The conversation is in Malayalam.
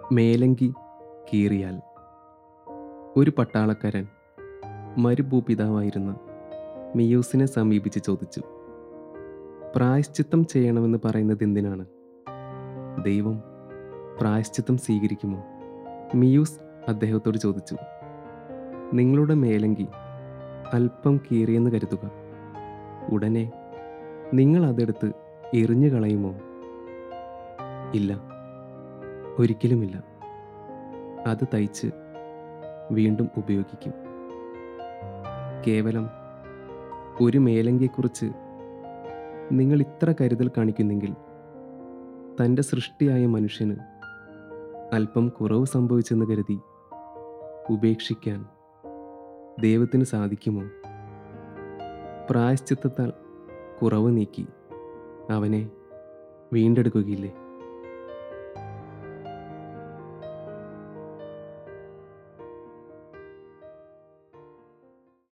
മേലങ്കി കീറിയാൽ. ഒരു പട്ടാളക്കാരൻ മരുഭൂപിതാവായിരുന്ന മിയൂസിനെ സമീപിച്ച് ചോദിച്ചു, പ്രായശ്ചിത്തം ചെയ്യണമെന്ന് പറയുന്നത് എന്തിനാണ്? ദൈവം പ്രായശ്ചിത്തം സ്വീകരിക്കുമോ? മിയൂസ് അദ്ദേഹത്തോട് ചോദിച്ചു, നിങ്ങളുടെ മേലങ്കി അല്പം കീറിയെന്ന് കരുതുക, ഉടനെ നിങ്ങൾ അതെടുത്ത് എറിഞ്ഞു കളയുമോ? ഇല്ല, ഒരിക്കലുമില്ല. അത് തയ്ച്ച് വീണ്ടും ഉപയോഗിക്കും. കേവലം ഒരു മേലങ്കിയെക്കുറിച്ച് നിങ്ങൾ ഇത്ര കരുതൽ കാണിക്കുന്നെങ്കിൽ തൻ്റെ സൃഷ്ടിയായ മനുഷ്യന് അല്പം കുറവ് സംഭവിച്ചെന്ന് കരുതി ഉപേക്ഷിക്കാൻ ദൈവത്തിന് സാധിക്കുമോ? പ്രായശ്ചിത്തത്താൽ കുറവ് നീക്കി അവനെ വീണ്ടെടുക്കുകയില്ലേ?